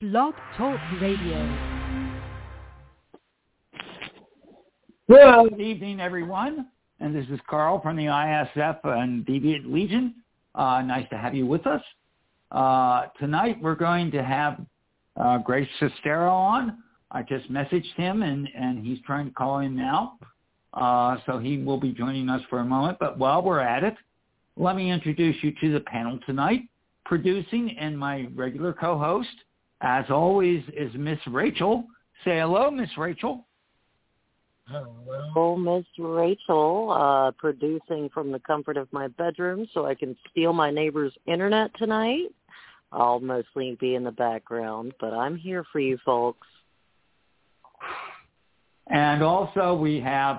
Blog Talk Radio. Good evening, everyone. And this is Carl from the ISF and Deviant Legion. Nice to have you with us. Tonight we're going to have Greg Sestero on. I just messaged him, and he's trying to call in now. So he will be joining us for a moment. But while we're at it, let me introduce you to the panel tonight. Producing and my regular co-host, as always, is Miss Rachel. Say hello, Miss Rachel. Hello, Miss Rachel. Producing from the comfort of my bedroom so I can steal my neighbor's internet tonight. I'll mostly be in the background, but I'm here for you folks. And also we have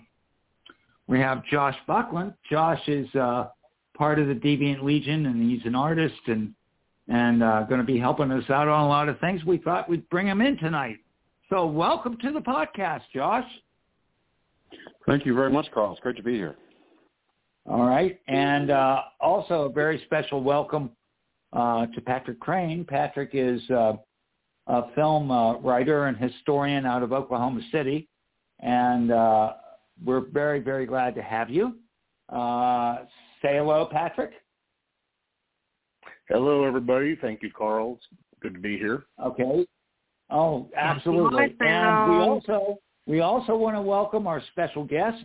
Josh Buckland. Josh is part of the Deviant Legion, and he's an artist and going to be helping us out on a lot of things. We thought we'd bring him in tonight. So welcome to the podcast, Josh. Thank you very much, Carl. It's great to be here. All right. And also a very special welcome to Patrick Crane. Patrick is a film writer and historian out of Oklahoma City, and we're very, very glad to have you. Say hello, Patrick. Hello, everybody. Thank you, Carl. It's good to be here. Okay. Oh, absolutely. And we also want to welcome our special guest,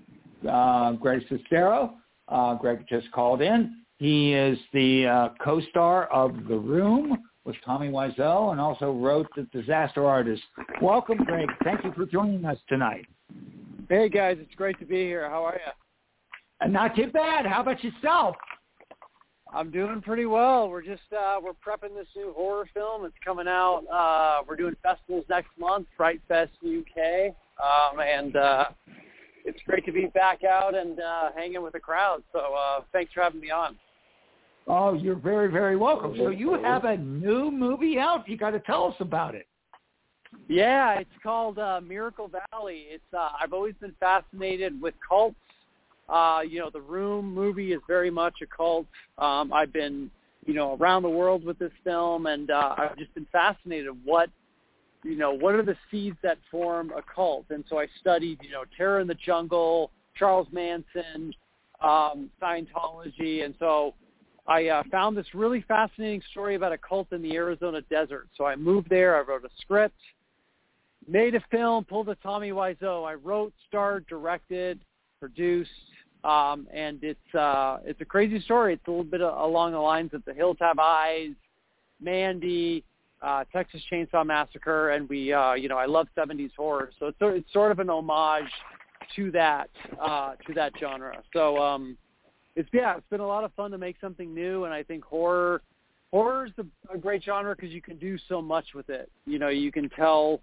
Greg Sestero. Greg just called in. He is the co-star of The Room with Tommy Wiseau and also wrote The Disaster Artist. Welcome, Greg. Thank you for joining us tonight. Hey, guys. It's great to be here. How are you? Not too bad. How about yourself? I'm doing pretty well. We're just we're prepping this new horror film. It's coming out. We're doing festivals next month, Fright Fest UK, and it's great to be back out and hanging with the crowd. So thanks for having me on. Oh, you're very, very welcome. So you have a new movie out. You got to tell us about it. Yeah, it's called Miracle Valley. It's I've always been fascinated with cults. The Room movie is very much a cult. I've been, around the world with this film, and I've just been fascinated. What are the seeds that form a cult? And so I studied, Terror in the Jungle, Charles Manson, Scientology, and so I found this really fascinating story about a cult in the Arizona desert. So I moved there. I wrote a script, made a film, pulled a Tommy Wiseau. I wrote, starred, directed, produced. And it's a crazy story. It's a little bit along the lines of The Hills Have Eyes, Mandy, Texas Chainsaw Massacre, and we, I love 70s horror, so it's sort of an homage to that genre. So it's been a lot of fun to make something new, and I think horror's a great genre because you can do so much with it. You can tell.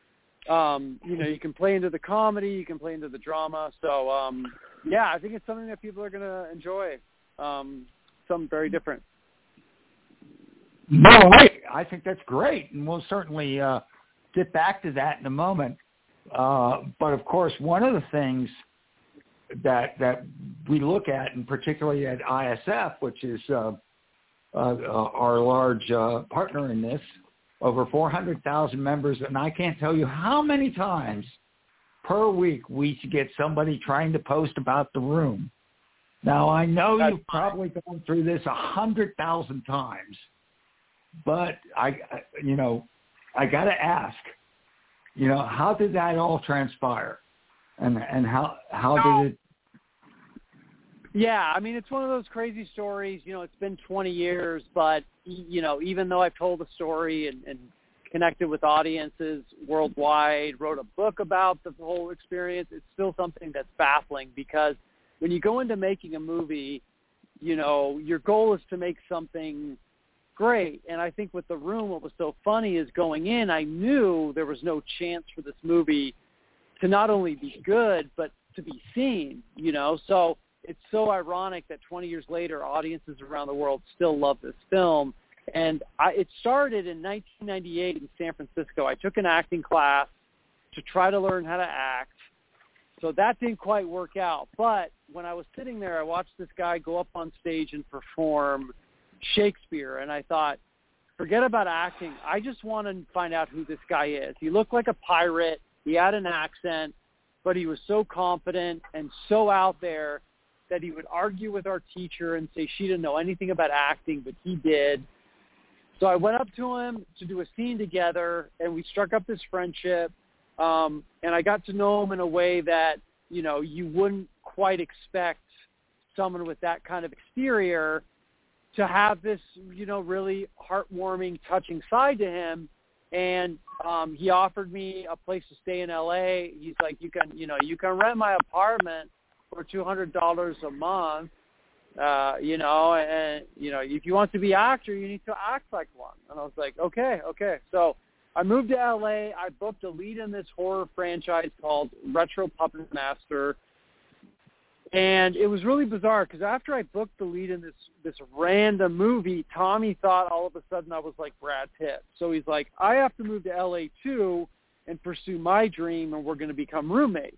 You can play into the comedy, you can play into the drama. So, I think it's something that people are going to enjoy. Something very different. All right. I think that's great, and we'll certainly get back to that in a moment. But, of course, one of the things that we look at, and particularly at ISF, which is our large partner in this, over 400,000 members, and I can't tell you how many times per week we get somebody trying to post about The Room. Now, I know you've probably gone through this 100,000 times, but I got to ask, how did that all transpire, and how did it? Yeah, I mean, it's one of those crazy stories. It's been 20 years, but, even though I've told the story and connected with audiences worldwide, wrote a book about the whole experience, it's still something that's baffling because when you go into making a movie, your goal is to make something great. And I think with The Room, what was so funny is going in, I knew there was no chance for this movie to not only be good, but to be seen, So it's so ironic that 20 years later, audiences around the world still love this film. And it started in 1998 in San Francisco. I took an acting class to try to learn how to act. So that didn't quite work out. But when I was sitting there, I watched this guy go up on stage and perform Shakespeare. And I thought, forget about acting. I just want to find out who this guy is. He looked like a pirate. He had an accent, but he was so confident and so out there that he would argue with our teacher and say she didn't know anything about acting, but he did. So I went up to him to do a scene together, and we struck up this friendship, and I got to know him in a way that, you know, you wouldn't quite expect someone with that kind of exterior to have this, you know, really heartwarming, touching side to him. And he offered me a place to stay in L.A. He's like, you can rent my apartment for $200 a month, you know, and, you know, if you want to be an actor, you need to act like one. And I was like, okay. So I moved to L.A. I booked a lead in this horror franchise called Retro Puppet Master. And it was really bizarre because after I booked the lead in this random movie, Tommy thought all of a sudden I was like Brad Pitt. So he's like, I have to move to L.A. too and pursue my dream, and we're going to become roommates.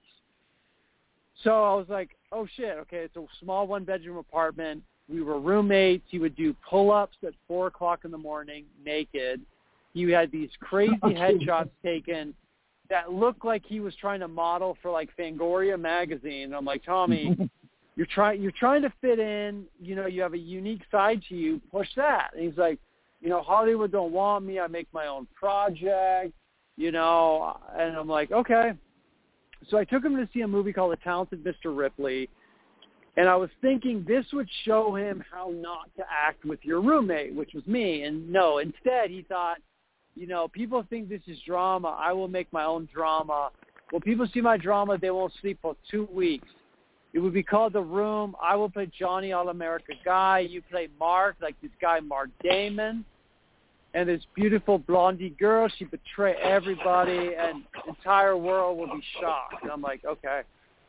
So I was like, oh, shit, okay, it's a small one-bedroom apartment. We were roommates. He would do pull-ups at 4 o'clock in the morning naked. He had these crazy headshots taken that looked like he was trying to model for like Fangoria magazine. And I'm like, Tommy, you're trying to fit in. You know, you have a unique side to you. Push that. And he's like, you know, Hollywood don't want me. I make my own project. You know, and I'm like, okay. So I took him to see a movie called The Talented Mr. Ripley, and I was thinking this would show him how not to act with your roommate, which was me. And no, instead he thought, you know, people think this is drama. I will make my own drama. When people see my drama, they won't sleep for 2 weeks. It would be called The Room. I will play Johnny All-America Guy. You play Mark, like this guy Mark Damon. And this beautiful blondie girl, she betray everybody, and the entire world will be shocked. And I'm like, okay.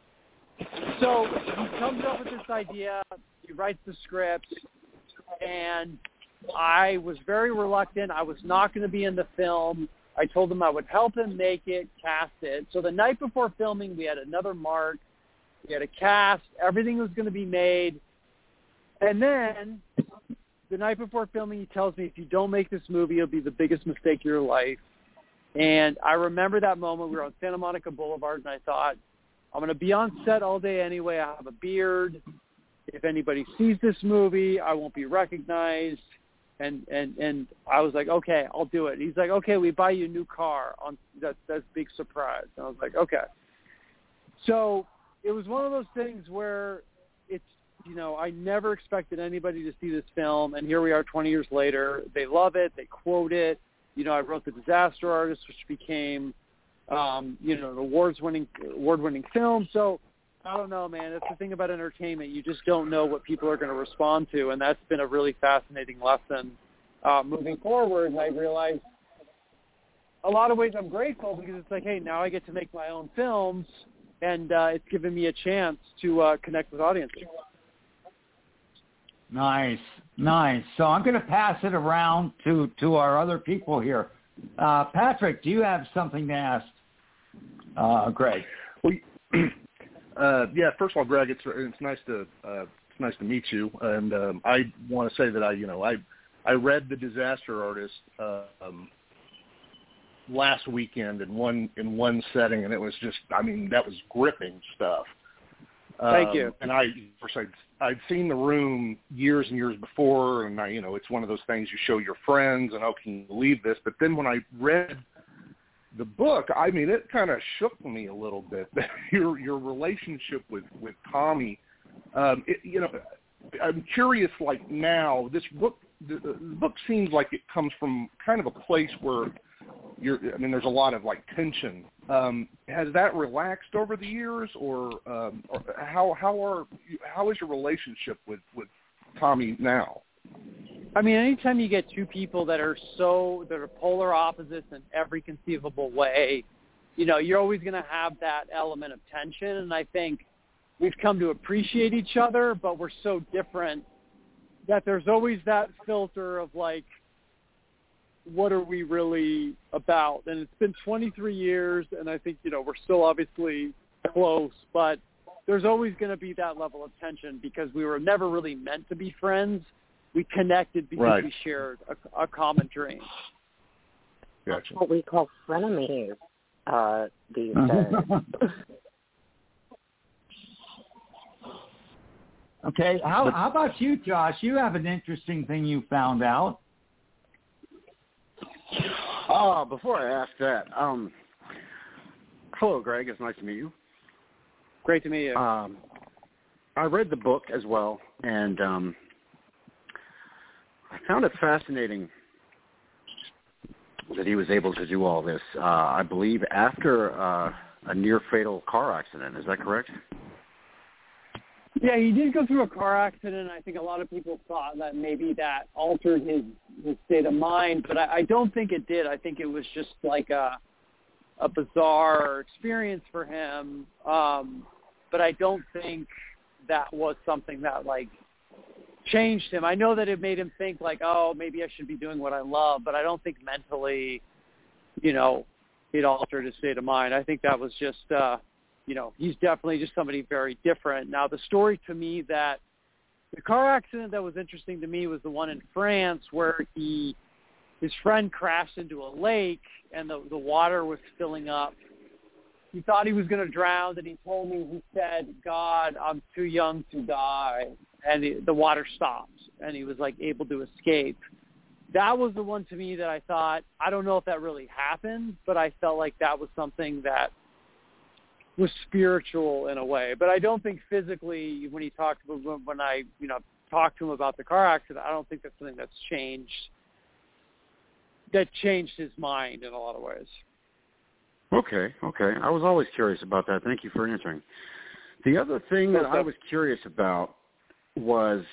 So he comes up with this idea. He writes the script, and I was very reluctant. I was not going to be in the film. I told him I would help him make it, cast it. So the night before filming, we had another mark. We had a cast. Everything was going to be made. And then the night before filming, he tells me, if you don't make this movie, it'll be the biggest mistake of your life. And I remember that moment. We were on Santa Monica Boulevard, and I thought, I'm going to be on set all day anyway. I have a beard. If anybody sees this movie, I won't be recognized. And I was like, okay, I'll do it. He's like, okay, we buy you a new car. That's a big surprise. And I was like, okay. So it was one of those things where it's, you know, I never expected anybody to see this film, and here we are 20 years later. They love it. They quote it. You know, I wrote The Disaster Artist, which became, you know, an award-winning film. So I don't know, man. That's the thing about entertainment. You just don't know what people are going to respond to, and that's been a really fascinating lesson moving forward. And I realized a lot of ways I'm grateful because it's like, hey, now I get to make my own films, and it's given me a chance to connect with audiences. Nice. So I'm going to pass it around to our other people here. Patrick, do you have something to ask Greg? Well, yeah. First of all, Greg, it's nice to meet you, and I want to say that I read The Disaster Artist last weekend in one setting, and it was just, I mean, that was gripping stuff. Thank you. And I'd seen The Room years and years before, and it's one of those things you show your friends, and can you believe this? But then when I read the book, I mean, it kind of shook me a little bit. Your relationship with Tommy, I'm curious. Like now, this book, the book seems like it comes from kind of a place where there's a lot of like tension. Has that relaxed over the years, or how is your relationship with Tommy now? I mean, anytime you get two people that are polar opposites in every conceivable way, you're always going to have that element of tension. And I think we've come to appreciate each other, but we're so different that there's always that filter of like, what are we really about? And it's been 23 years, and I think, we're still obviously close, but there's always going to be that level of tension because we were never really meant to be friends. we connected because we shared a common dream. Gotcha. That's what we call frenemies these days. Okay, how about you, Josh? You have an interesting thing you found out. Before I ask that, hello, Greg. It's nice to meet you. Great to meet you. I read the book as well, and I found it fascinating that he was able to do all this, I believe, after a near-fatal car accident. Is that correct? Yeah, he did go through a car accident. I think a lot of people thought that maybe that altered his state of mind, but I don't think it did. I think it was just like a bizarre experience for him, but I don't think that was something that, like, changed him. I know that it made him think, like, oh, maybe I should be doing what I love, but I don't think mentally, it altered his state of mind. I think that was just he's definitely just somebody very different. Now, the story to me the car accident that was interesting to me was the one in France where his friend crashed into a lake and the water was filling up. He thought he was going to drown, and he told me, he said, God, I'm too young to die. And the water stopped, and he was, like, able to escape. That was the one to me that I thought, I don't know if that really happened, but I felt like that was something that was spiritual in a way. But I don't think physically, when I talked to him about the car accident, I don't think that's something that changed his mind in a lot of ways. Okay. I was always curious about that. Thank you for answering. The other thing that I was curious about was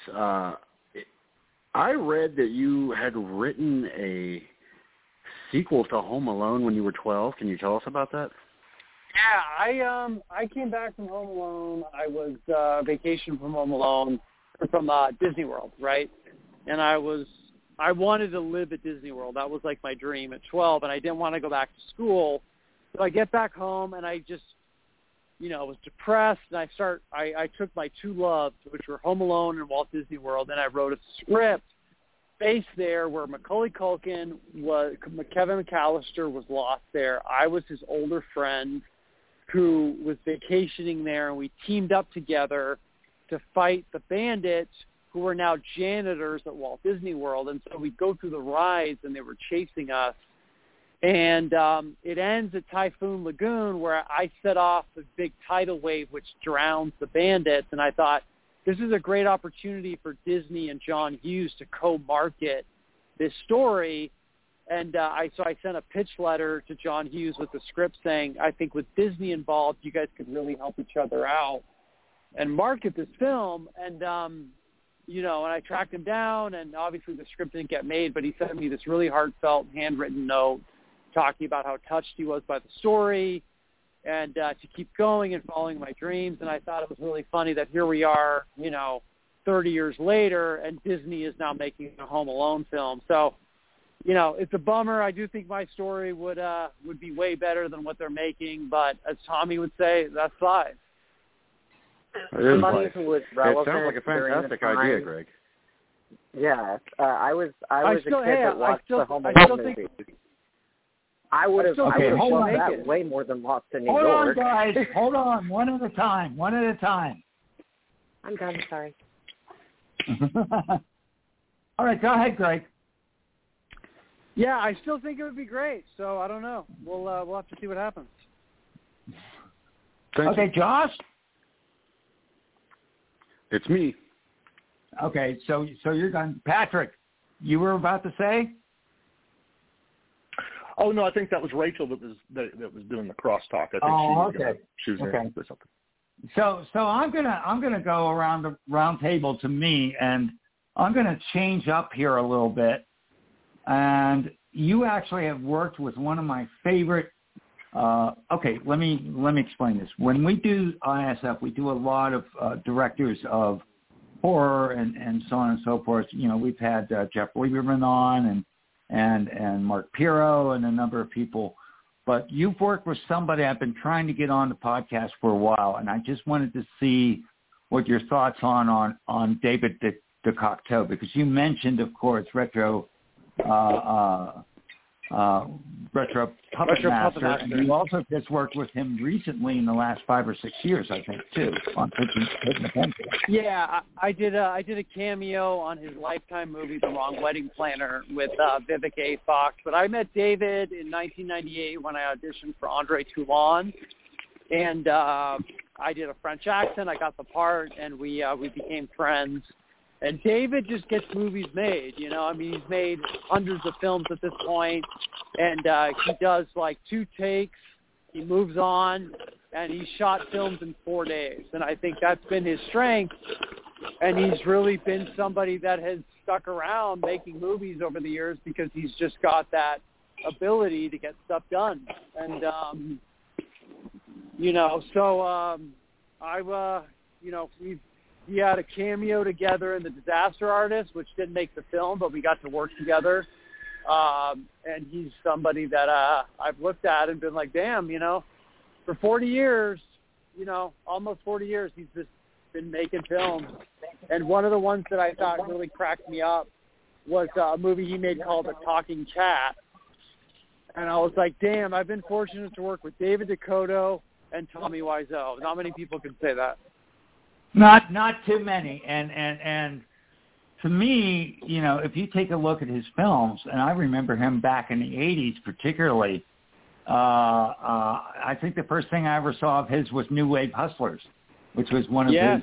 I read that you had written a sequel to Home Alone when you were 12. Can you tell us about that? Yeah, I came back from Home Alone. I was vacation from Home Alone from Disney World, right? And I wanted to live at Disney World. That was like my dream at 12, and I didn't want to go back to school. So I get back home, and I just, was depressed, and I took my two loves, which were Home Alone and Walt Disney World, and I wrote a script based there where Macaulay Culkin Kevin McAllister was lost there. I was his older friend who was vacationing there, and we teamed up together to fight the bandits who were now janitors at Walt Disney World. And so we'd go through the rides, and they were chasing us. And it ends at Typhoon Lagoon, where I set off the big tidal wave, which drowns the bandits. And I thought, this is a great opportunity for Disney and John Hughes to co-market this story. And so I sent a pitch letter to John Hughes with the script saying, I think with Disney involved, you guys could really help each other out and market this film. And, and I tracked him down, and obviously the script didn't get made, but he sent me this really heartfelt handwritten note talking about how touched he was by the story and to keep going and following my dreams. And I thought it was really funny that here we are, 30 years later, and Disney is now making a Home Alone film. So, it's a bummer. I do think my story would be way better than what they're making, but as Tommy would say, that's life. It is Somebody life. who was It relevant sounds like a fantastic idea, Greg. Yeah, I was a kid that watched the Home Alone movies. I would have loved that way more than Lost in New York. Hold on, guys. Hold on. One at a time. I'm done. Sorry. All right. Go ahead, Greg. Yeah, I still think it would be great. So I don't know. We'll have to see what happens. Okay, Josh? It's me. Okay, so you're done. Patrick, you were about to say? Oh no, I think that was Rachel that was doing the crosstalk. I think she was going to say something. So I'm gonna go around the round table to me, and I'm gonna change up here a little bit. And you actually have worked with one of my favorite. Let me explain this. When we do ISF, we do a lot of directors of horror and so on and so forth. We've had Jeff Lieberman on and Mark Pirro and a number of people. But you've worked with somebody I've been trying to get on the podcast for a while, and I just wanted to see what your thoughts on David de Cocteau, because you mentioned, of course, Retro Puppet Master, and you also just worked with him recently in the last 5 or 6 years, I think, too, on Taking the Pencil. Yeah, I did a cameo on his Lifetime movie, The Wrong Wedding Planner, with Vivica A. Fox. But I met David in 1998 when I auditioned for Andre Toulon, and I did a French accent. I got the part, and we became friends. And David just gets movies made, you know. I mean, he's made hundreds of films at this point, and he does like 2 takes. He moves on, and he shot films in 4 days. And I think that's been his strength, and he's really been somebody that has stuck around making movies over the years because he's just got that ability to get stuff done. And, you know, so we had a cameo together in The Disaster Artist, which didn't make the film, but we got to work together. And he's somebody that I've looked at and been like, damn, you know, for 40 years, you know, almost 40 years, he's just been making films. And one of the ones that I thought really cracked me up was a movie he made called A Talking Cat. And I was like, damn, I've been fortunate to work with David Dakota and Tommy Wiseau. Not many people can say that. Not too many, and to me, you know, if you take a look at his films, and I remember him back in the '80s, particularly, I think the first thing I ever saw of his was New Wave Hustlers, which was one of his,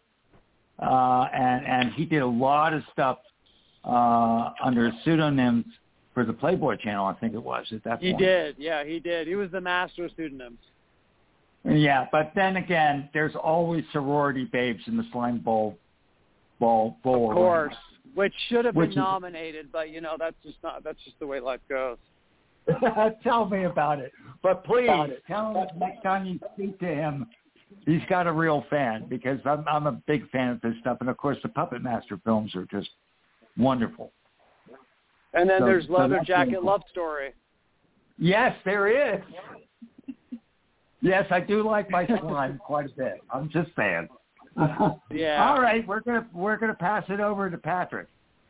and he did a lot of stuff under pseudonyms for the Playboy Channel, I think it was at that point. He did, yeah, he did. He was the master of pseudonyms. Yeah, but then again, there's always sorority babes in the Slime Bowl. Of course, which should have been nominated, but you know that's just the way life goes. Tell me about it, but please tell him next time you speak to him, he's got a real fan, because I'm a big fan of this stuff, and of course the Puppet Master films are just wonderful. And then there's Leather Jacket Love Story. Yes, there is. Yes, I do like my slime quite a bit. I'm just saying. Yeah. All right, we're gonna pass it over to Patrick.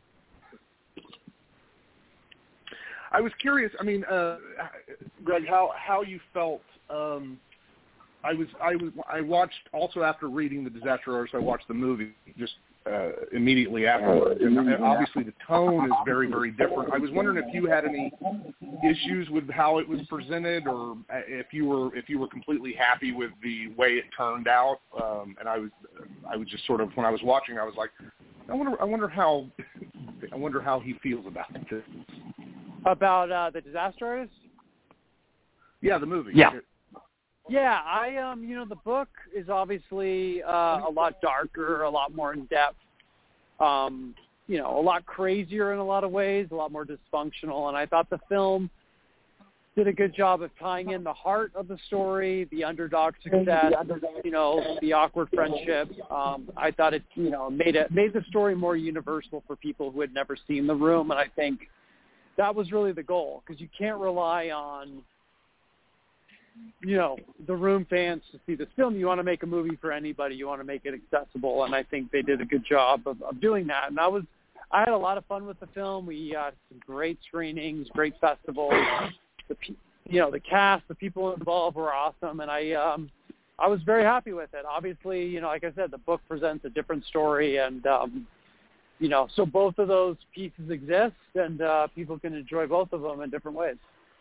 I was curious. I mean, Greg, how you felt. I watched also after reading The Disaster Artist. I watched the movie just immediately afterwards, and obviously the tone is very, very different. I was wondering if you had any issues with how it was presented, or if you were completely happy with the way it turned out. And I was just sort of, when I was watching, I was like, I wonder how he feels about it. About The Disaster Artist? Yeah, the movie. Yeah. Yeah, you know, the book is obviously a lot darker, a lot more in depth, you know, a lot crazier in a lot of ways, a lot more dysfunctional. And I thought the film did a good job of tying in the heart of the story, the underdog success, you know, the awkward friendship. I thought it, you know, made the story more universal for people who had never seen The Room. And I think that was really the goal, because you can't rely on, you know, The Room fans to see this film. You want to make a movie for anybody. You want to make it accessible, and I think they did a good job of doing that. And I had a lot of fun with the film. We had some great screenings, great festivals. The cast, the people involved were awesome, and I was very happy with it. Obviously, you know, like I said, the book presents a different story, and you know, so both of those pieces exist, and people can enjoy both of them in different ways.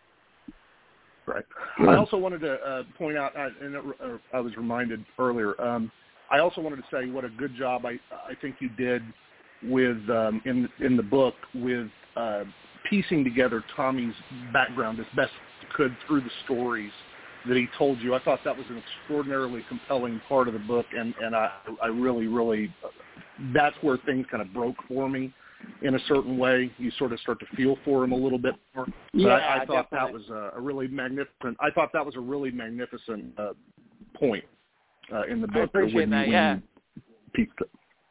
Right. I also wanted to point out, and I was reminded earlier, I also wanted to say what a good job I think you did with in the book with piecing together Tommy's background as best you could through the stories that he told you. I thought that was an extraordinarily compelling part of the book, and I really, really, that's where things kind of broke for me. In a certain way, you sort of start to feel for him a little bit more. But yeah, I thought definitely. that was a really magnificent. I thought that was a really magnificent point in the book. I appreciate that. Yeah. Pieced it.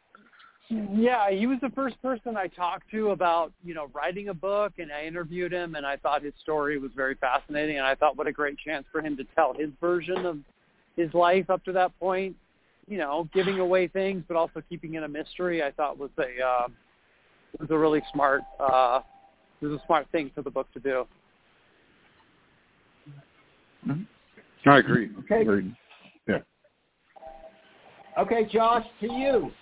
Yeah, he was the first person I talked to about, you know, writing a book, and I interviewed him, and I thought his story was very fascinating, and I thought what a great chance for him to tell his version of his life up to that point. giving away things, but also keeping it a mystery, I thought was a really smart thing for the book to do. I agree. Okay. Agreed. Yeah. Okay, Josh, to you.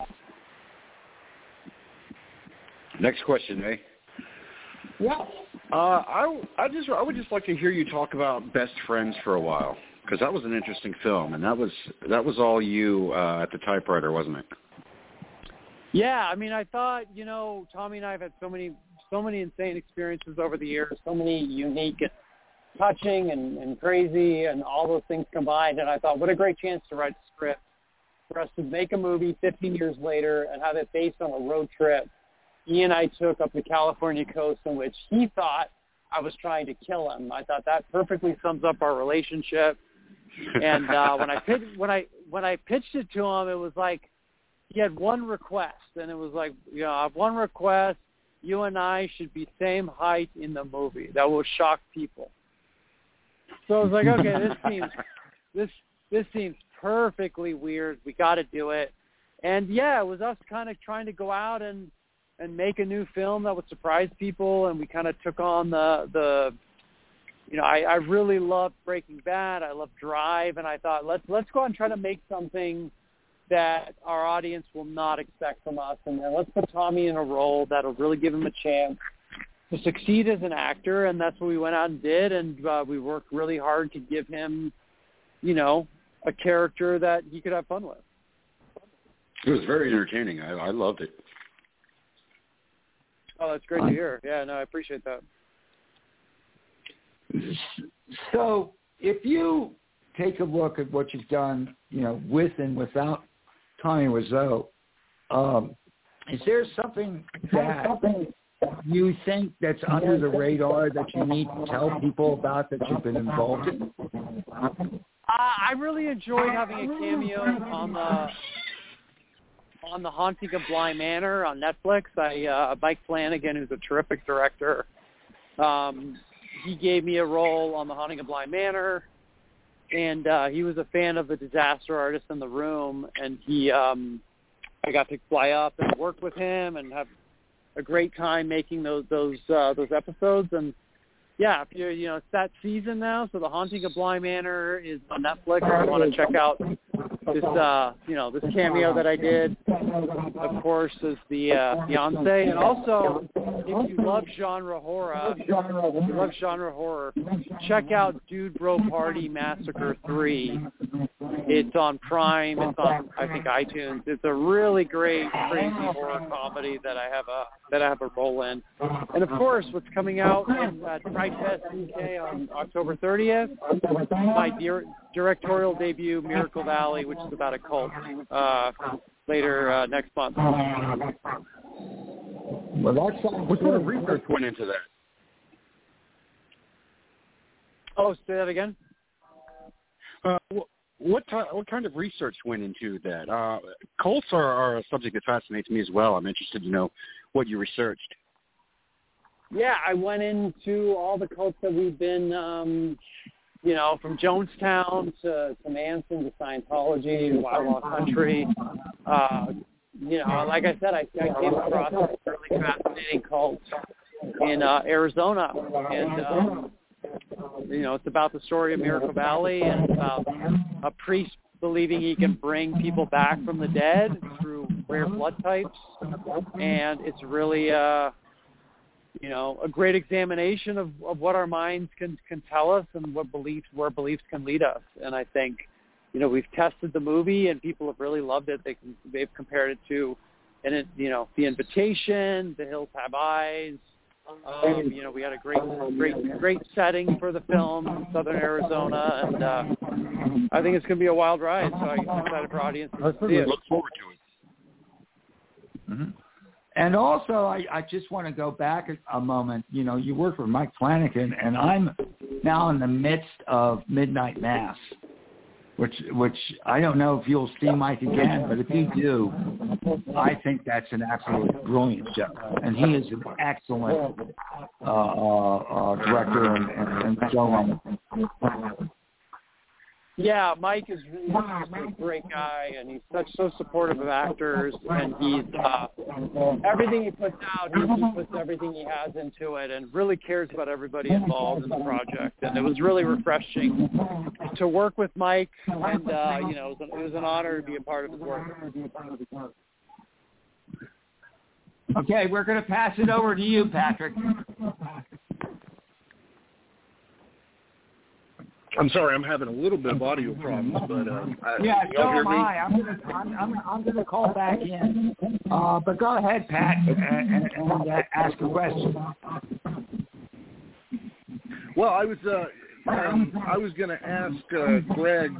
Next question, eh? Yeah. I would just like to hear you talk about Best Friends for a while, because that was an interesting film, and that was all you at the typewriter, wasn't it? Yeah, I mean, I thought, Tommy and I have had so many insane experiences over the years, so many unique and touching and crazy and all those things combined, and I thought, what a great chance to write a script for us to make a movie 15 years later and have it based on a road trip he and I took up the California coast, in which he thought I was trying to kill him. I thought that perfectly sums up our relationship. And when I pitched it to him, it was like he had one request, and it was like, I have one request: you and I should be same height in the movie. That will shock people. So I was like, okay, this seems perfectly weird. We got to do it. And yeah, it was us kind of trying to go out and make a new film that would surprise people, and we kind of took on the I really loved Breaking Bad. I loved Drive, and I thought let's go out and try to make something that our audience will not expect from us, and then let's put Tommy in a role that'll really give him a chance to succeed as an actor, and that's what we went out and did, and we worked really hard to give him, a character that he could have fun with. It was very entertaining. I loved it. Oh, that's great to hear. Yeah, no, I appreciate that. So if you take a look at what you've done, with and without Tommy Wiseau, is there something that you think that's under the radar that you need to tell people about that you've been involved in? I really enjoyed having a cameo on The Haunting of Bly Manor on Netflix. Mike Flanagan, who's a terrific director, he gave me a role on The Haunting of Bly Manor, and he was a fan of the Disaster Artist in the Room, and I got to fly up and work with him and have a great time making those episodes. And yeah, if it's that season now, so The Haunting of Bly Manor is on Netflix. If you want to check out this this cameo that I did, of course, as the fiance. And also, if you love genre horror, check out Dude Bro Party Massacre 3. It's on Prime. It's on, I think, iTunes. It's a really great, crazy horror comedy that I have a role in. And of course, what's coming out at Fright Fest UK on October 30th, my directorial debut, Miracle Valley, which is about a cult, later next month. Well, that's what sort of research went into that? Oh, say that again. What kind of research went into that? Cults are a subject that fascinates me as well. I'm interested to know what you researched. Yeah, I went into all the cults that we've been, from Jonestown to Manson to Scientology to Wild Country. Like I said, I came across a really fascinating cult in Arizona, and it's about the story of Miracle Valley and about a priest believing he can bring people back from the dead through rare blood types, and it's really a great examination of what our minds can tell us and where beliefs can lead us. And I think, we've tested the movie and people have really loved it. They've compared it to, The Invitation, The Hills Have Eyes. We had a great setting for the film in southern Arizona, and I think it's going to be a wild ride. So I'm excited for audiences to see it. Look forward to it. Mm-hmm. And also, I just want to go back a moment. You work for Mike Flanagan, and I'm now in the midst of Midnight Mass, which I don't know if you'll see Mike again, but if you do, I think that's an absolutely brilliant show. And he is an excellent director and showrunner. Yeah, Mike is really just a great guy, and he's so supportive of actors, and he's everything he puts out, he puts everything he has into it, and really cares about everybody involved in the project. And it was really refreshing to work with Mike, and it was an honor to be a part of his work. Okay, we're going to pass it over to you, Patrick. I'm sorry, I'm having a little bit of audio problems, but yeah, so y'all hear am me? I. I'm going to call back in. But go ahead, Pat, and ask a question. Well, I was going to ask Greg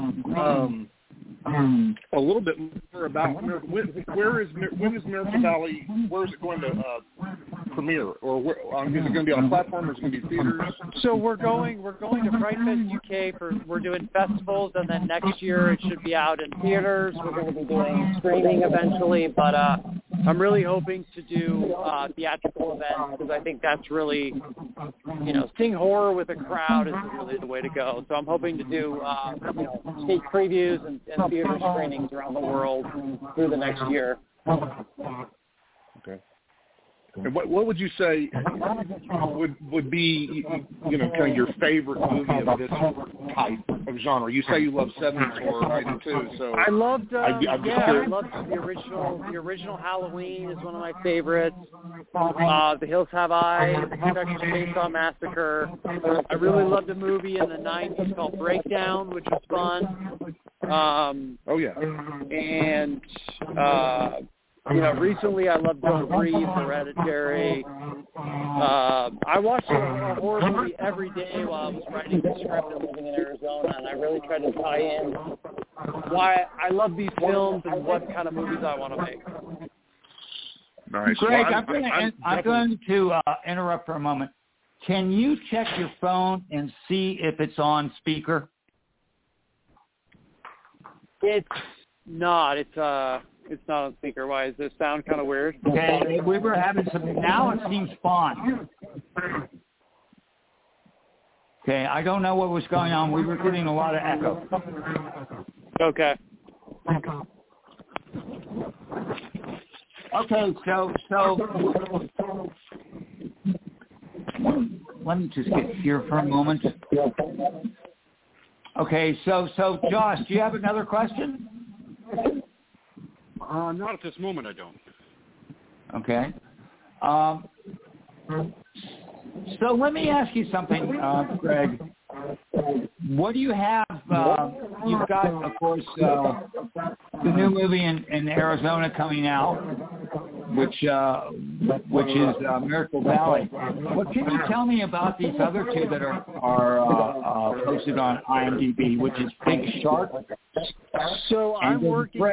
a little bit more about when is Miracle Valley? Where is it going to premiere, or is it going to be on a platform, or is it going to be theaters? So we're going to Fright Fest UK we're doing festivals, and then next year it should be out in theaters. We're going to be doing streaming eventually, but I'm really hoping to do theatrical events, because I think that's really, seeing horror with a crowd is really the way to go. So I'm hoping to do sneak previews and theater screenings around the world through the next year. Okay. And what would you say would be, kind of your favorite movie of this type of genre? You say you love 70s horror, I do too. So I loved, I loved the original Halloween is one of my favorites. The Hills Have Eyes, Texas Chainsaw Massacre. I really loved a movie in the 90s called Breakdown, which was fun. Oh yeah. And recently I loved Don't Breathe, Hereditary. I watched a horror movie every day while I was writing the script and living in Arizona, and I really tried to tie in why I love these films and what kind of movies I want to make. Nice. Greg, well, I'm going to interrupt for a moment. Can you check your phone and see if it's on speaker? It's not. It's not on speaker. Why? Does this sound kind of weird? Okay, we were having some. Now it seems fine. Okay, I don't know what was going on. We were getting a lot of echo. Okay. Okay, so let me just get here for a moment. Okay, so Josh, do you have another question? Not at this moment, I don't. Okay. So let me ask you something, Greg. What do you have? You've got, of course, the new movie in Arizona coming out, which is Miracle Valley. What can you tell me about these other two that are posted on IMDb, which is Big Shark? So I'm working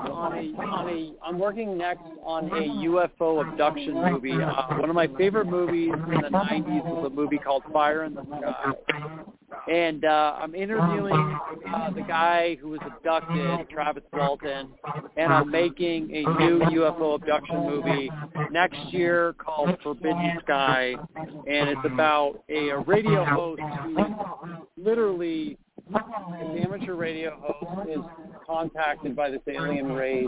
next on a UFO abduction movie. One of my favorite movies in the 90s was a movie called Fire in the Sky. And I'm interviewing the guy who was abducted, Travis Walton, and I'm making a new UFO abduction movie next year called Forbidden Sky, and it's about a radio host who literally, an amateur radio host, is contacted by this alien race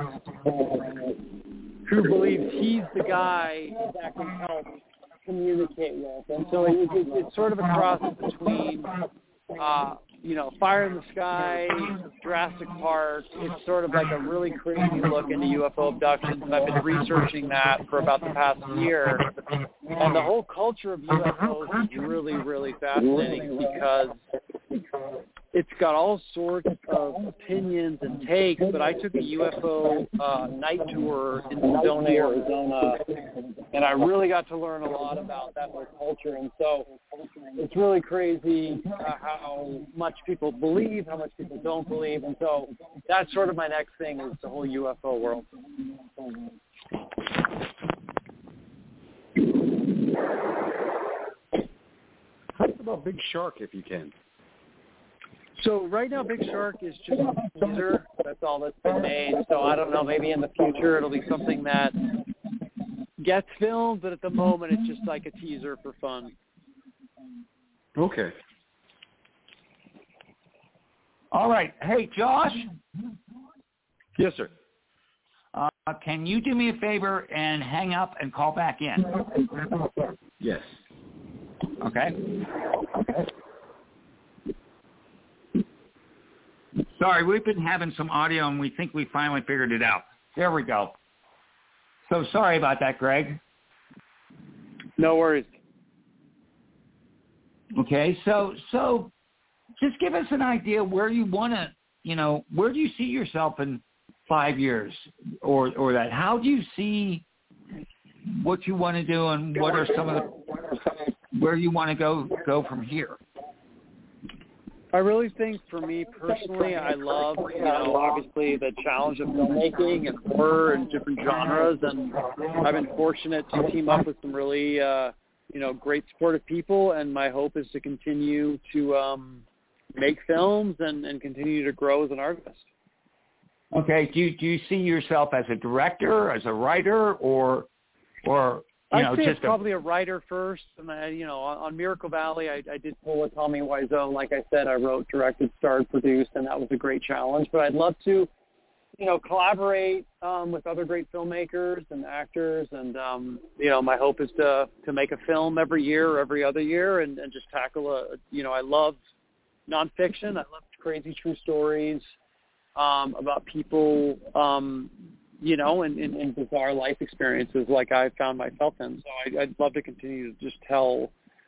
who believes he's the guy that can help communicate with. And so it's sort of a cross between, Fire in the Sky, Jurassic Park. It's sort of like a really crazy look into UFO abductions, and I've been researching that for about the past year. And the whole culture of UFOs is really, really fascinating because it's got all sorts of opinions and takes, but I took a UFO night tour in Sedona, Arizona, and I really got to learn a lot about that whole culture. And so it's really crazy how much people believe, how much people don't believe. And so that's sort of my next thing, is the whole UFO world. Talk about Big Shark, if you can. So right now, Big Shark is just a teaser. That's all that's been made. So I don't know, maybe in the future it'll be something that gets filmed, but at the moment it's just like a teaser for fun. Okay. All right. Hey, Josh. Yes, sir. Can you do me a favor and hang up and call back in? Yes. Okay. Sorry, we've been having some audio, and we think we finally figured it out. There we go. So sorry about that, Greg. No worries. Okay, so just give us an idea where you want to, where do you see yourself in 5 years or that? How do you see what you want to do, and what are some of the, where you want to go from here? I really think for me personally, I love, obviously the challenge of filmmaking and horror and different genres. And I've been fortunate to team up with some really, great supportive people. And my hope is to continue to make films and continue to grow as an artist. Okay. Do you see yourself as a director, as a writer, or I'd say it's probably a writer first. And on Miracle Valley, I did pull with Tommy Wiseau. Like I said, I wrote, directed, starred, produced, and that was a great challenge. But I'd love to, collaborate with other great filmmakers and actors. And, my hope is to make a film every year or every other year and just tackle I love nonfiction. I love crazy true stories about people, in bizarre life experiences like I found myself in. So I'd love to continue to just tell,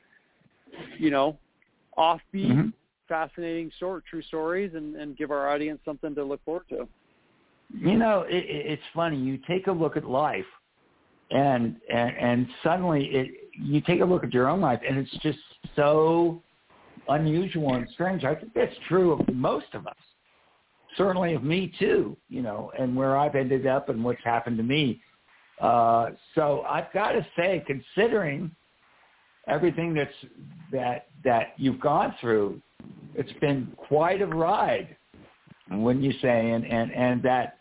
offbeat, fascinating, true stories and give our audience something to look forward to. It's funny. You take a look at life and suddenly you take a look at your own life, and it's just so unusual and strange. I think that's true of most of us. Certainly of me too, and where I've ended up and what's happened to me. So I've got to say, considering everything that you've gone through, it's been quite a ride, wouldn't you say? And that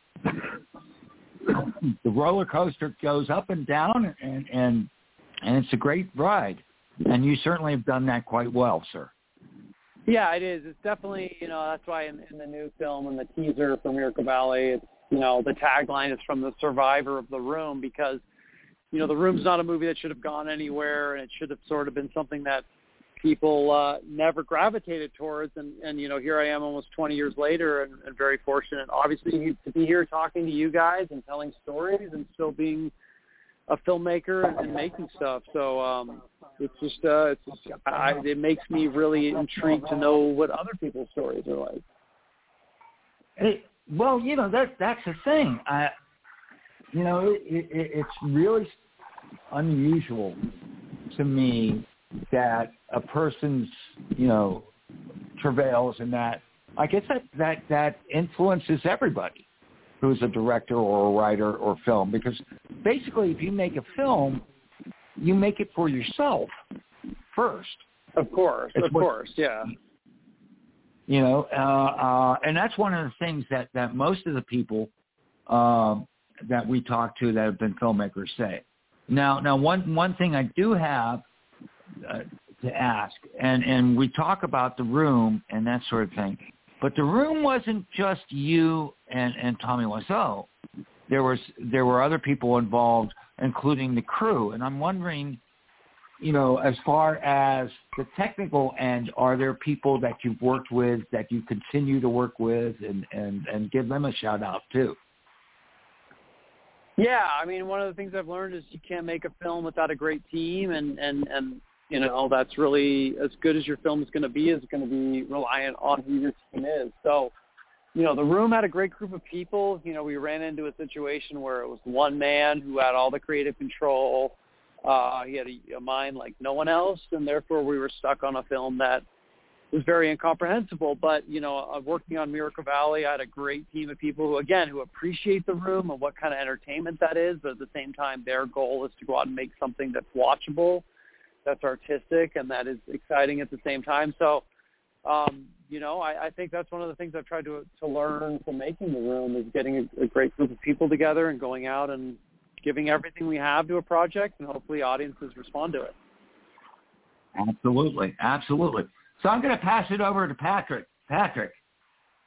the roller coaster goes up and down, and it's a great ride. And you certainly have done that quite well, sir. Yeah, it is. It's definitely, that's why in the new film and the teaser for Miracle Valley, it's, the tagline is from the survivor of The Room, because, The Room's not a movie that should have gone anywhere, and it should have sort of been something that people never gravitated towards. And here I am almost 20 years later and very fortunate, obviously, to be here talking to you guys and telling stories and still being a filmmaker and making stuff. So it makes me really intrigued to know what other people's stories are like. Well, that's the thing. It's really unusual to me that a person's, travails and that. I guess that influences everybody who's a director or a writer or film, because basically if you make a film, you make it for yourself first. Of course, yeah. And that's one of the things that most of the people that we talk to that have been filmmakers say. Now one thing I do have to ask, and we talk about The Room and that sort of thing, but The Room wasn't just you and Tommy Wiseau. There were other people involved, including the crew. And I'm wondering, as far as the technical end, are there people that you've worked with that you continue to work with, and give them a shout out too? Yeah, I mean, one of the things I've learned is you can't make a film without a great team, and that's really as good as your film is going to be reliant on who your team is. So, The Room had a great group of people. We ran into a situation where it was one man who had all the creative control. He had a mind like no one else, and therefore we were stuck on a film that was very incomprehensible. But, working on Miracle Valley, I had a great team of people who appreciate The Room and what kind of entertainment that is, but at the same time, their goal is to go out and make something that's watchable, that's artistic, and that is exciting at the same time. So, I think that's one of the things I've tried to learn from making The Room, is getting a great group of people together and going out and giving everything we have to a project, and hopefully audiences respond to it. Absolutely. So I'm going to pass it over to Patrick. Patrick,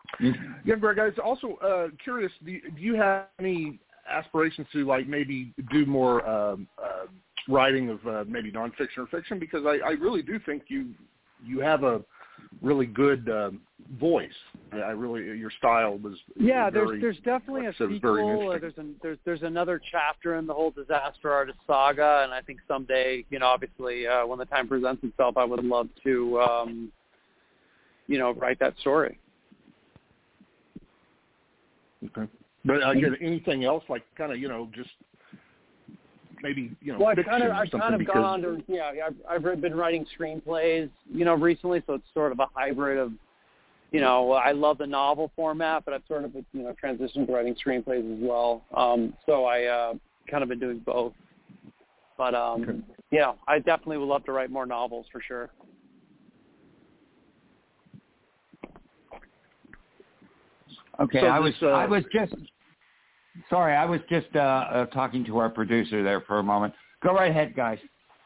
Yeah, Greg, I was also curious, do you have any aspirations to, like, maybe do more writing of maybe nonfiction or fiction? Because I really do think you have a really good voice. I really, your style was there's definitely a sequel. There's another chapter in the whole Disaster Artist saga, and I think someday, obviously, when the time presents itself, I would love to, write that story. Okay. But again, anything else, like kind of, just maybe, well, fiction or something? I've gone on to, I've been writing screenplays, recently, so it's sort of a hybrid of, I love the novel format, but I've sort of, transitioned to writing screenplays as well. So I kind of been doing both. But, okay. I definitely would love to write more novels for sure. Okay, so I was just talking to our producer there for a moment. Go right ahead, guys.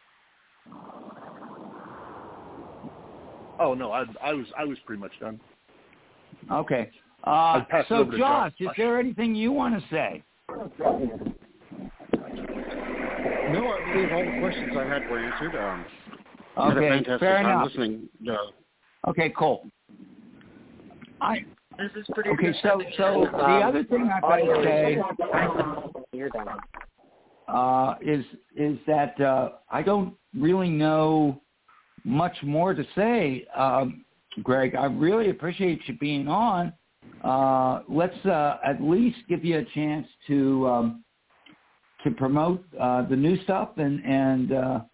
Oh no, I was pretty much done. Okay. So Josh, is there anything you want to say? No, I believe all the questions I had were answered. I had a fantastic time listening. Okay, cool. This is pretty okay, so the other thing I've got to say is that I don't really know much more to say, Greg. I really appreciate you being on. Let's at least give you a chance to promote the new stuff and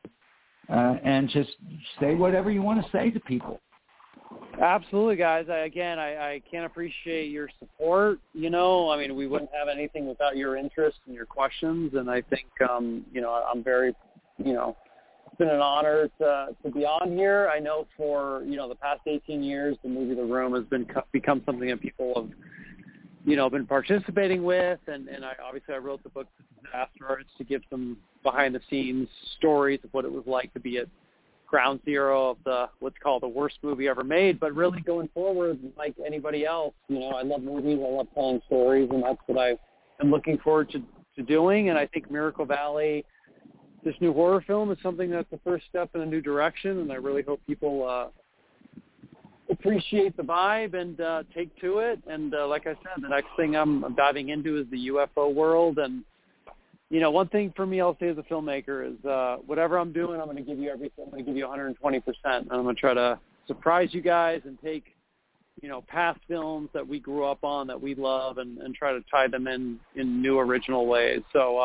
just say whatever you want to say to people. Absolutely, guys. I can't appreciate your support. We wouldn't have anything without your interest and your questions. And I think, I'm very, it's been an honor to be on here. I know for, the past 18 years, the movie The Room has become something that people have, been participating with. And I wrote the book Disaster Artist to give some behind-the-scenes stories of what it was like to be at ground zero of what's called the worst movie ever made. But really going forward, like anybody else, I love movies, I love telling stories, and that's what I am looking forward to doing. And I think Miracle Valley, this new horror film, is something that's the first step in a new direction, and I really hope people appreciate the vibe and take to it. And like I said, the next thing I'm diving into is the UFO world. And one thing for me, I'll say as a filmmaker is whatever I'm doing, I'm going to give you everything. I'm going to give you 120%. And I'm going to try to surprise you guys and take, past films that we grew up on, that we love, and try to tie them in new original ways. So,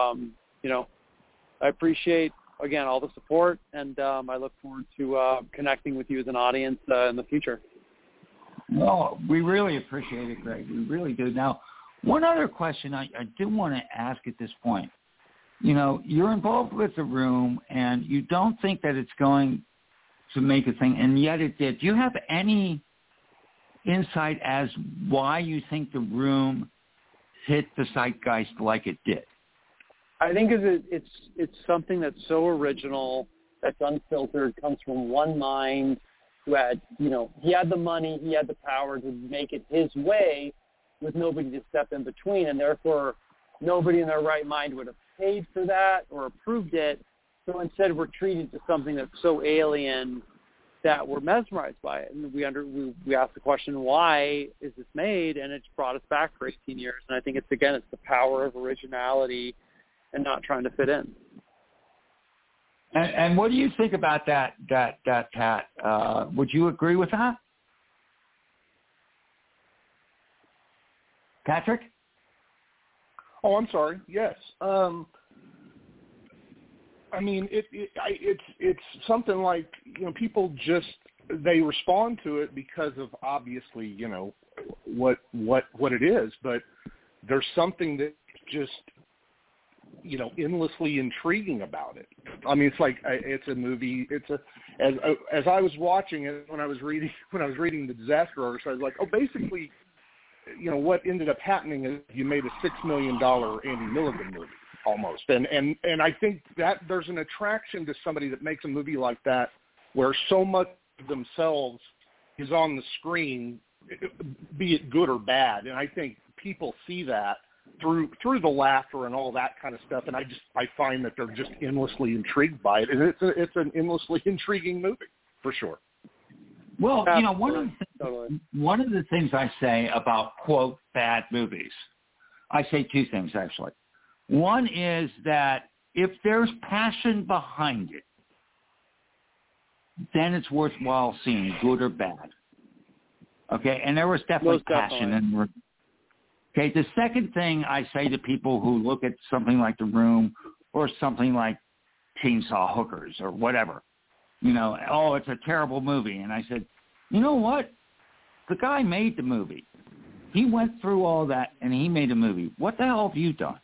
I appreciate, again, all the support, and I look forward to connecting with you as an audience in the future. Well, we really appreciate it, Greg. We really do. Now, one other question I do want to ask at this point. You're involved with The Room, and you don't think that it's going to make a thing, and yet it did. Do you have any insight as why you think The Room hit the zeitgeist like it did? I think it's something that's so original, that's unfiltered, comes from one mind who had, he had the money, he had the power to make it his way with nobody to step in between, and therefore nobody in their right mind would have paid for that or approved it. So instead we're treated to something that's so alien that we're mesmerized by it. And we asked the question, why is this made? And it's brought us back for 18 years. And I think it's the power of originality and not trying to fit in. And what do you think about that, Pat? Would you agree with that? Patrick? Oh, I'm sorry. Yes. It's something like, people just, they respond to it because of obviously, what it is, but there's something that just, endlessly intriguing about it. It's like, it's a movie. As I was watching it, when I was reading the Disaster Artist, I was like, oh, basically, what ended up happening is you made a $6 million Andy Milligan movie almost. And I think that there's an attraction to somebody that makes a movie like that where so much of themselves is on the screen be it good or bad. And I think people see that through the laughter and all that kind of stuff. And I find that they're just endlessly intrigued by it. And it's an endlessly intriguing movie for sure. Well, Absolutely. one of the things I say about, quote, bad movies, I say two things, actually. One is that if there's passion behind it, then it's worthwhile seeing, good or bad. Okay, and there was definitely passion. Okay, the second thing I say to people who look at something like The Room or something like Chainsaw Hookers or whatever, it's a terrible movie. And I said, you know what? The guy made the movie. He went through all that, and he made a movie. What the hell have you done?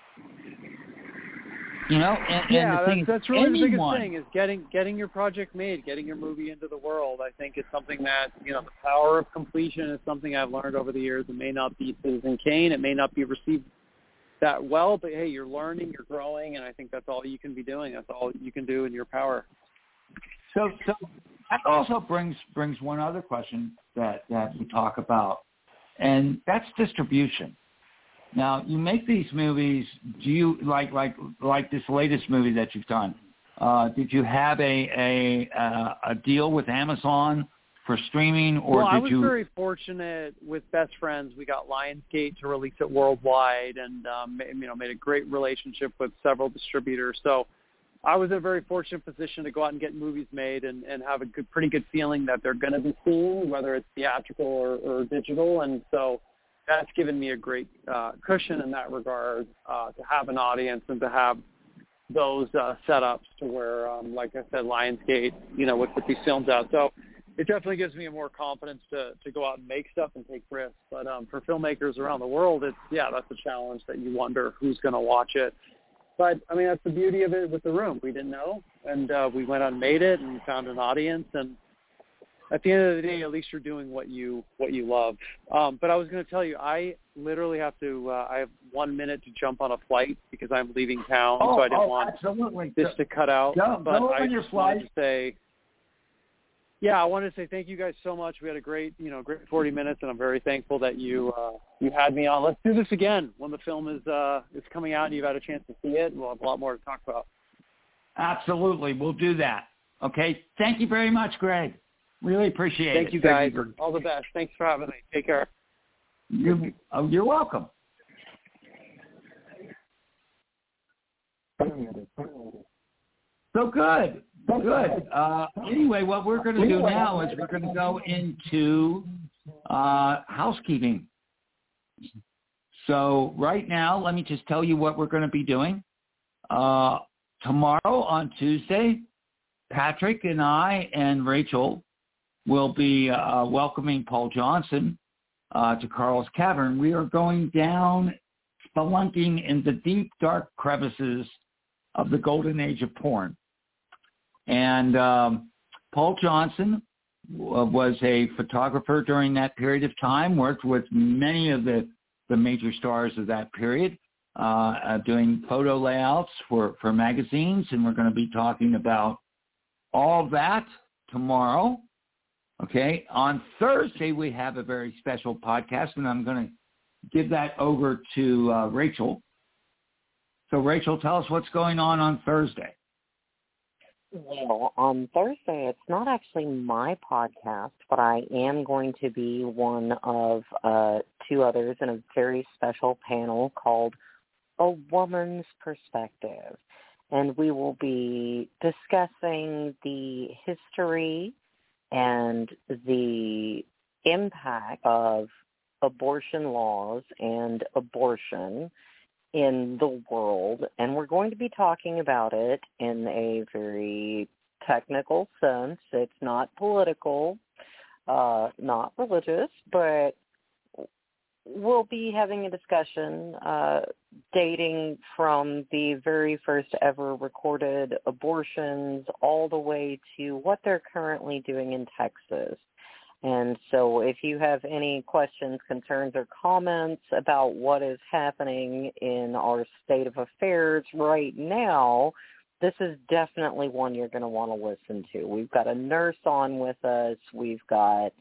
That's really the biggest thing is getting your project made, getting your movie into the world. I think it's something that, the power of completion is something I've learned over the years. It may not be Citizen Kane. It may not be received that well, but, hey, you're learning, you're growing, and I think that's all you can be doing. That's all you can do in your power. So that also brings one other question that we talk about, and that's distribution. Now, you make these movies. Do you like this latest movie that you've done? Did you have a deal with Amazon for streaming, or I was very fortunate with Best Friends. We got Lionsgate to release it worldwide, and made a great relationship with several distributors. So I was in a very fortunate position to go out and get movies made and have a pretty good feeling that they're going to be seen, whether it's theatrical or digital, and so that's given me a great cushion in that regard to have an audience and to have those setups to where, like I said, Lionsgate, would put these films out. So it definitely gives me more confidence to go out and make stuff and take risks. But for filmmakers around the world, that's a challenge that you wonder who's going to watch it. But, that's the beauty of it with The Room. We didn't know, and we went out and made it and found an audience, and at the end of the day, at least you're doing what you love. But I was going to tell you, I literally have to. I have 1 minute to jump on a flight because I'm leaving town, so I didn't want this to cut out. But I just wanted to say, I wanted to say thank you guys so much. We had a great 40 minutes, and I'm very thankful that you had me on. Let's do this again when the film is coming out and you've had a chance to see it. We'll have a lot more to talk about. Absolutely, we'll do that. Okay, thank you very much, Greg. Really appreciate it. Thank you, guys. All the best. Thanks for having me. Take care. You're welcome. So good. Anyway, what we're going to do now is we're going to go into housekeeping. So right now, let me just tell you what we're going to be doing. Tomorrow on Tuesday, Patrick and I and Rachel will be welcoming Paul Johnson to Carl's Cavern. We are going down, spelunking in the deep, dark crevices of the golden age of porn. And Paul Johnson was a photographer during that period of time, worked with many of the major stars of that period, doing photo layouts for magazines, and we're going to be talking about all that tomorrow. Okay, on Thursday we have a very special podcast, and I'm going to give that over to Rachel. So Rachel, tell us what's going on Thursday. Well, on Thursday, it's not actually my podcast, but I am going to be one of two others in a very special panel called A Woman's Perspective. And we will be discussing the history and the impact of abortion laws and abortion in the world, and we're going to be talking about it in a very technical sense. It's not political, not religious, but we'll be having a discussion dating from the very first ever recorded abortions all the way to what they're currently doing in Texas. And so if you have any questions, concerns, or comments about what is happening in our state of affairs right now, this is definitely one you're going to want to listen to. We've got a nurse on with us. We've got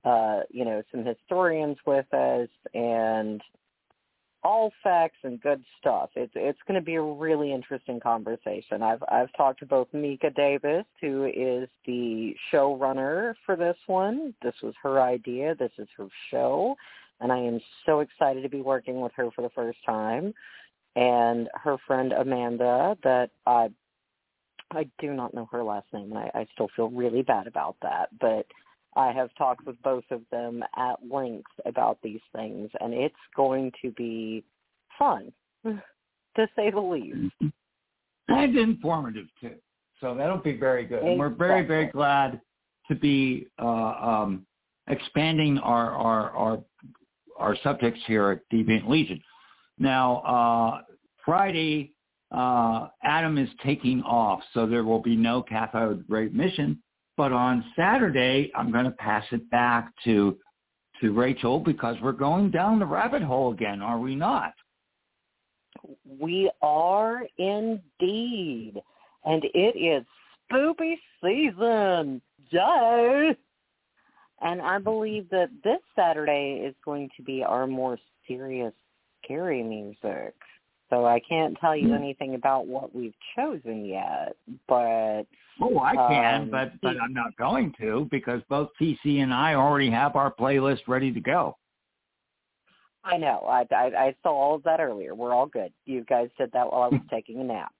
some historians with us, and all facts and good stuff. It's going to be a really interesting conversation. I've talked to both Mika Davis, who is the showrunner for this one. This was her idea. This is her show, and I am so excited to be working with her for the first time. And her friend Amanda, that I do not know her last name, and I still feel really bad about that, but I have talked with both of them at length about these things, and it's going to be fun, to say the least. And informative, too. So that'll be very good. And we're very, very glad to be expanding our subjects here at Deviant Legion. Now, Friday, Adam is taking off, so there will be no cathode ray mission. But on Saturday, I'm going to pass it back to Rachel, because we're going down the rabbit hole again, are we not? We are indeed. And it is spoopy season. Yay! And I believe that this Saturday is going to be our more serious, scary music. So I can't tell you anything about what we've chosen yet, but... Oh, I can, but I'm not going to, because both TC and I already have our playlist ready to go. I know. I saw all of that earlier. We're all good. You guys did that while I was taking a nap.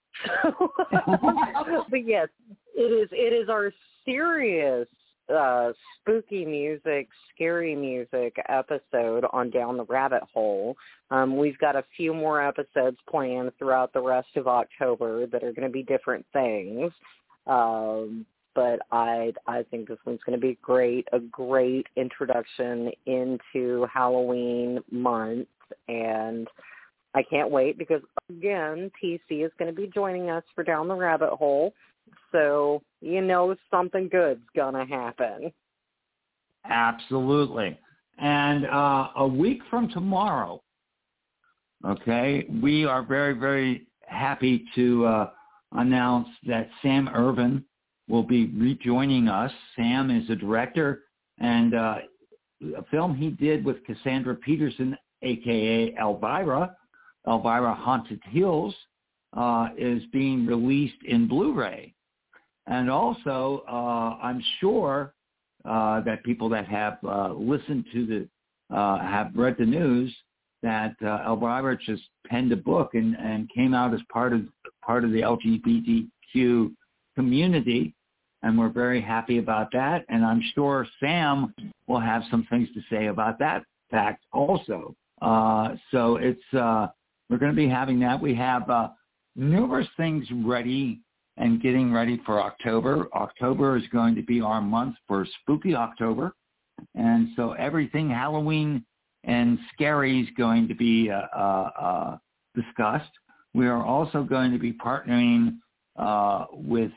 But yes, it is our serious spooky music, scary music episode on Down the Rabbit Hole. We've got a few more episodes planned throughout the rest of October that are going to be different things. But I think this one's going to be a great introduction into Halloween month, and I can't wait because, again, TC is going to be joining us for Down the Rabbit Hole, so something good's going to happen. Absolutely. And a week from tomorrow, okay, we are very, very happy to announce that Sam Irvin will be rejoining us. Sam is a director, and a film he did with Cassandra Peterson, a.k.a. Elvira Haunted Hills, is being released in Blu-ray. And also, I'm sure that people that have listened to have read the news, that Elvira just penned a book and came out as part of the LGBTQ community, and we're very happy about that. And I'm sure Sam will have some things to say about that fact also. So it's we're going to be having that. We have numerous things ready and getting ready for October. October is going to be our month for Spooky October, and so everything Halloween and scary is going to be discussed. We are also going to be partnering with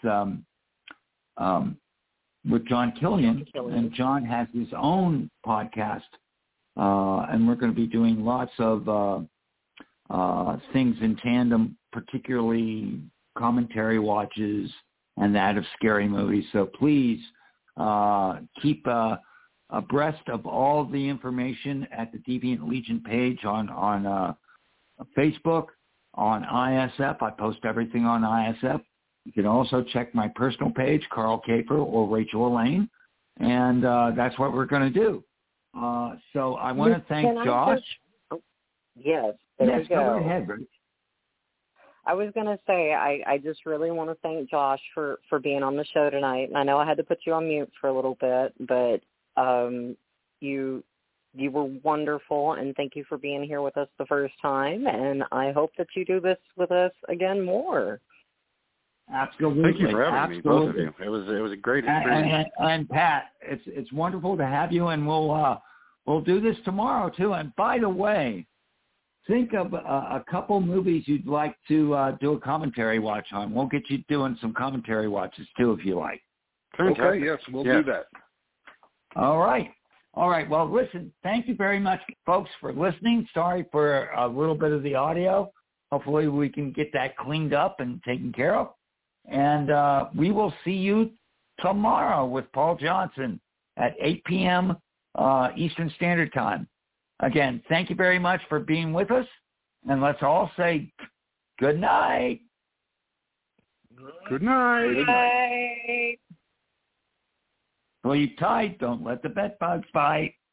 John Killian, and John has his own podcast, and we're going to be doing lots of things in tandem, particularly commentary watches and that of scary movies. So please keep abreast of all the information at the Deviant Legion page on Facebook, on ISF. I post everything on ISF. You can also check my personal page, Carl Kafer or Rachel Elaine, and that's what we're going to do. So I want to thank Josh. Yes, there you go. Go ahead, Rich. I was going to say, I just really want to thank Josh for being on the show tonight. I know I had to put you on mute for a little bit, but you were wonderful, and thank you for being here with us the first time, and I hope that you do this with us again more. Absolutely. Thank you for having me, both of you. It was a great experience. And Pat, it's wonderful to have you, and we'll do this tomorrow too. And by the way, think of a couple movies you'd like to do a commentary watch on. We'll get you doing some commentary watches too, if you like. Fantastic. Okay, yes, we'll do that. All right. Well, listen, thank you very much, folks, for listening. Sorry for a little bit of the audio. Hopefully we can get that cleaned up and taken care of. And we will see you tomorrow with Paul Johnson at 8 p.m. Eastern Standard Time. Again, thank you very much for being with us, and let's all say good night. Good night. Good night. Sleep tight. Don't let the bed bugs bite.